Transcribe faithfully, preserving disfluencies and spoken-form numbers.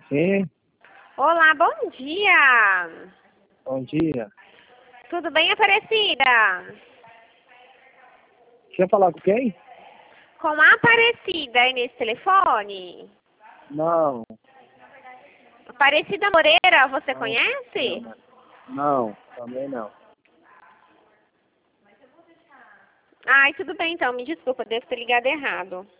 Sim, Olá, bom dia. bom dia. Tudo bem, Aparecida? Quer falar com quem? Com a Aparecida aí nesse telefone? Não, Aparecida Moreira, você não, conhece? não, não, também não. Ai, tudo bem então, me desculpa, devo ter ligado errado.